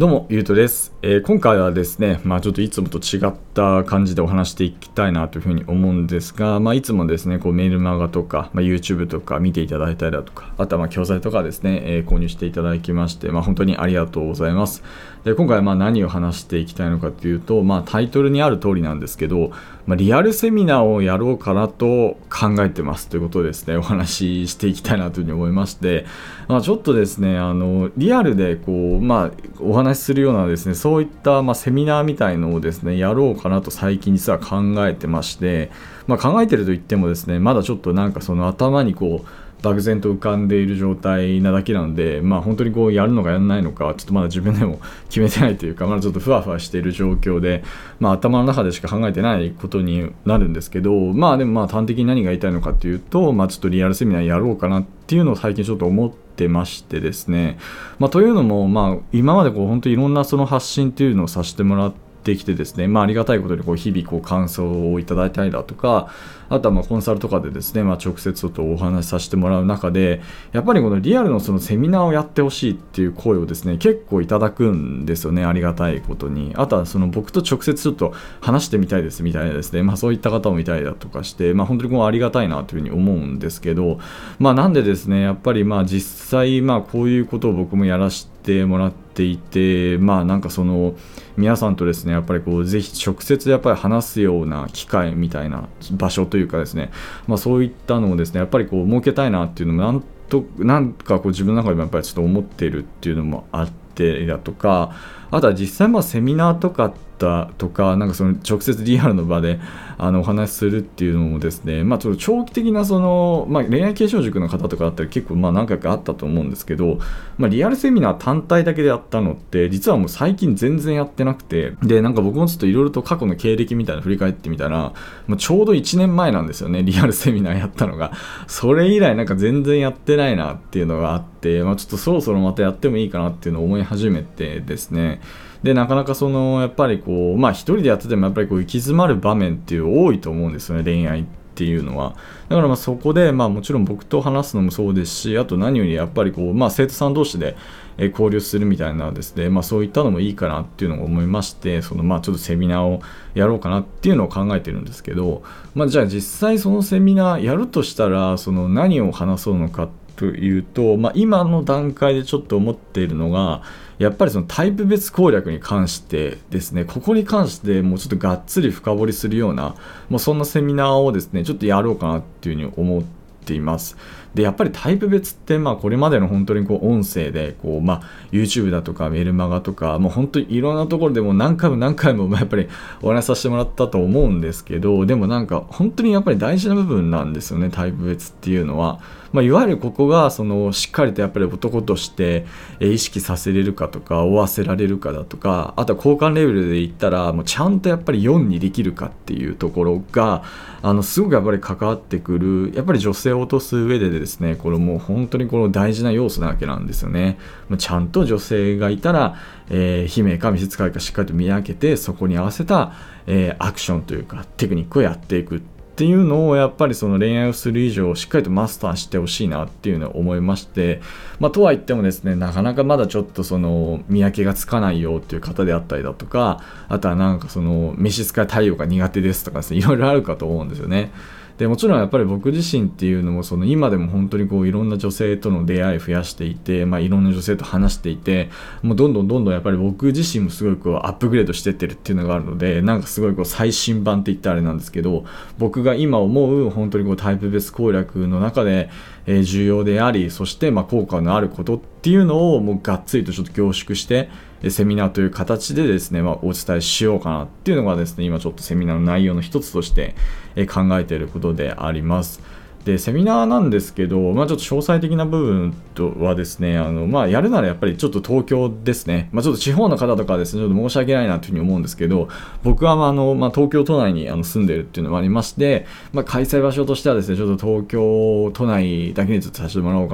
どうも、ゆうとです。今回はですね、ちょっといつもと違った感じでお話していきたいなというふうに思うんですが、いつもですね、メールマガとか、YouTube とか見ていただいたりだとか、あとは教材とかですね、購入していただきまして、本当にありがとうございます。で、今回は何を話していきたいのかというと、タイトルにある通りなんですけど、リアルセミナーをやろうかなと考えてますということをですね、お話ししていきたいなというふうに思いまして、ちょっとですね、リアルでお話しするようなですね、そういったセミナーみたいのをですね、やろうかなと最近実は考えてまして、考えてると言ってもですね、まだちょっとその頭に漠然と浮かんでいる状態なだけなので、本当にやるのかやらないのかちょっとまだ自分でも決めてないというか、まだちょっとふわふわしている状況で、頭の中でしか考えてないことになるんですけど、でも端的に何が言いたいのかというと、ちょっとリアルセミナーやろうかなっていうのを最近ちょっと思ってましてですね、というのも、今まで本当にいろんなその発信っていうのをさせてもらってきてですね、ありがたいことに日々感想をいただいたりだとか、あとはコンサルとかでですね、直接ちょっとお話しさせてもらう中で、やっぱりこのリアルのそのセミナーをやってほしいっていう声をですね、結構いただくんですよね、ありがたいことに。あとはその僕と直接ちょっと話してみたいですみたいなですね、そういった方もいたりだとかして、本当にありがたいなというふうに思うんですけど、なんでですね、やっぱり実際こういうことを僕もやらせてもらっていて、その皆さんとですね、やっぱりぜひ直接やっぱり話すような機会みたいな場所というかですね、そういったのをですね、やっぱり設けたいなっていうのもなんか自分の中でもやっぱりちょっと思っているっていうのもあってだとか、あとは実際セミナーとかとか、その直接リアルの場でお話しするっていうのもですね、ちょっと長期的なその、恋愛継承塾の方とかだったら結構何回かあったと思うんですけど、リアルセミナー単体だけでやったのって実はもう最近全然やってなくて、で僕もちょっといろいろと過去の経歴みたいなの振り返ってみたら、ちょうど1年前なんですよね、リアルセミナーやったのが。それ以来全然やってないなっていうのがあって、ちょっとそろそろまたやってもいいかなっていうのを思い始めてですね、でなかなかそのやっぱり一人でやっててもやっぱり行き詰まる場面っていう多いと思うんですよね、恋愛っていうのは。だからそこでもちろん僕と話すのもそうですし、あと何よりやっぱり生徒さん同士で交流するみたいなですね、そういったのもいいかなっていうのを思いまして、そのちょっとセミナーをやろうかなっていうのを考えてるんですけど、じゃあ実際そのセミナーやるとしたらその何を話そうのかというと、今の段階でちょっと思っているのが、やっぱりそのタイプ別攻略に関してですね、ここに関してもうちょっとがっつり深掘りするような、そんなセミナーをですね、ちょっとやろうかなっていうふうに思っています。でやっぱりタイプ別ってこれまでの本当に音声でYouTube だとかメルマガとか本当にいろんなところでも何回もやっぱりお話しさせてもらったと思うんですけど、でも本当にやっぱり大事な部分なんですよね、タイプ別っていうのは。いわゆるここがそのしっかりとやっぱり男として意識させれるかとか追わせられるかだとか、あとは交換レベルで言ったらちゃんとやっぱり4にできるかっていうところがすごくやっぱり関わってくる、やっぱり女性を落とす上でですね、これもう本当に大事な要素なわけなんですよね。ちゃんと女性がいたら、姫か見せ使いかしっかりと見分けて、そこに合わせた、アクションというかテクニックをやっていくっていうのをやっぱりその恋愛をする以上しっかりとマスターしてほしいなっていうのを思いまして、とは言ってもですね、なかなかまだちょっとその見分けがつかないよっていう方であったりだとか、あとはその召使い対応が苦手ですとかですね、いろいろあるかと思うんですよね。でもちろんやっぱり僕自身っていうのもその今でも本当にいろんな女性との出会い増やしていて、いろんな女性と話していて、もうどんどんやっぱり僕自身もすごいアップグレードしてってるっていうのがあるので、すごい最新版って言ったらあれなんですけど、僕が今思う本当にタイプ別攻略の中で重要であり、そして効果のあることっていうのをもうがっつりとちょっと凝縮してセミナーという形でですね、お伝えしようかなっていうのがですね、今ちょっとセミナーの内容の一つとして考えていることであります。でセミナーなんですけど、ちょっと詳細的な部分とはですね、やるならやっぱりちょっと東京ですね、ちょっと地方の方とかはですね、ちょっと申し訳ないなというふうに思うんですけど、僕は東京都内に住んでいるっていうのもありまして、開催場所としてはですね、ちょっと東京都内だけにちょっとさせてもらおうかなって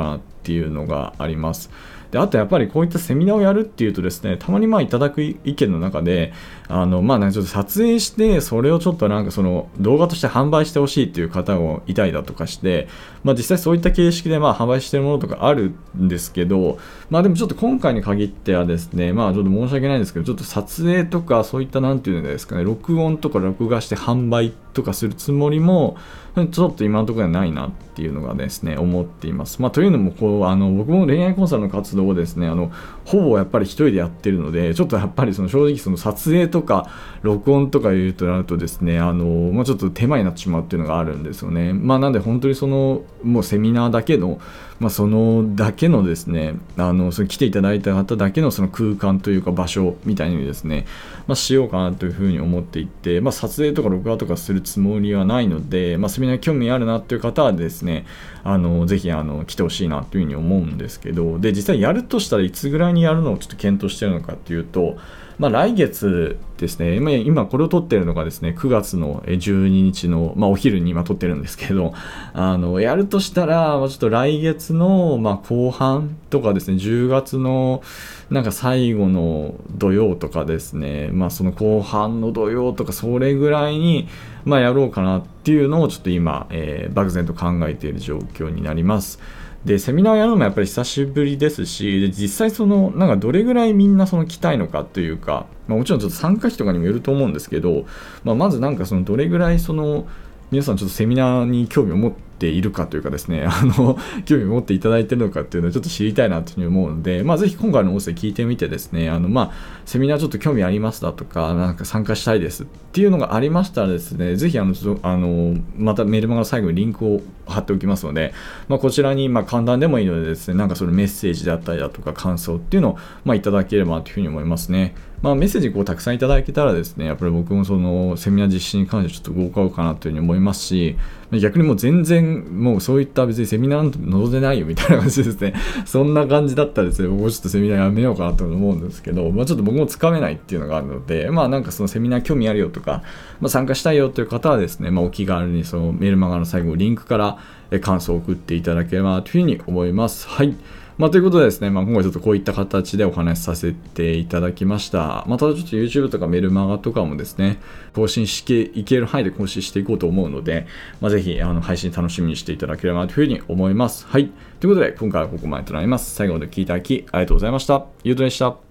っていうのがあります。であとやっぱりこういったセミナーをやるっていうとですね、たまにいただく意見の中でなんかちょっと撮影してそれをちょっとなんかその動画として販売してほしいっていう方もいたりだとかして、実際そういった形式で販売してるものとかあるんですけど、でもちょっと今回に限ってはですね、ちょっと申し訳ないんですけど、ちょっと撮影とかそういったなんていうんですかね、録音とか録画して販売とかするつもりもちょっと今のところはないなっていうのがですね思っています。というのも僕も恋愛コンサルの活動をですねほぼやっぱり一人でやってるので、ちょっとやっぱり正直その撮影とか録音とかいうとなるとですねちょっと手間になってしまうっていうのがあるんですよね。なんで本当にもうセミナーだけのそのだけのですねそれ来ていただいた方だけのその空間というか場所みたいにですねしようかなというふうに思っていて、撮影とか録画とかするつもりはないので、セミナー興味あるなという方はですねぜひ来てほしいなというふうに思うんですけど、で実際やるとしたらいつぐらいにやるのをちょっと検討しているのかというと、来月ですね、今これを撮っているのがですね9月の12日の、お昼に今撮ってるんですけど、やるとしたらちょっと来月の、後半とかですね、10月のなんか最後の土曜とかですね、その後半の土曜とかそれぐらいに、やろうかなっていうのをちょっと今、漠然と考えている状況になります。でセミナーやるのもやっぱり久しぶりですし、で実際なんかどれぐらいみんな来たいのかというか、もちろんちょっと参加費とかにもよると思うんですけど、まずなんかどれぐらい皆さんちょっとセミナーに興味を持っているかというかですね興味を持っていただいているのかっていうのをちょっと知りたいなというふうに思うので、ぜひ今回の音声聞いてみてですねセミナーちょっと興味ありますだとか、なんか参加したいですっていうのがありましたらですね、ぜひまたメルマガの最後にリンクを貼っておきますので、こちらに簡単でもいいのでですね、なんかメッセージであったりだとか感想っていうのをいただければというふうに思いますね。メッセージたくさんいただけたらですね、やっぱり僕もセミナー実施に関してちょっと動こうかなというふうに思いますし、逆にもう全然もうそういった別にセミナーなんて望んでないよみたいな感じですねそんな感じだったらですね、僕もちょっとセミナーやめようかなと思うんですけど、ちょっと僕もつかめないっていうのがあるので、なんかセミナー興味あるよとか、参加したいよという方はですね、お気軽にメールマガの最後リンクから感想を送っていただければというふうに思います。はい。ということでですね、今回ちょっとこういった形でお話しさせていただきました。ただちょっと YouTube とかメルマガとかもですね、更新していける範囲で更新していこうと思うので、ぜひ配信楽しみにしていただければというふうに思います。はい。ということで、今回はここまでとなります。最後まで聞いていただきありがとうございました。ゆうとでした。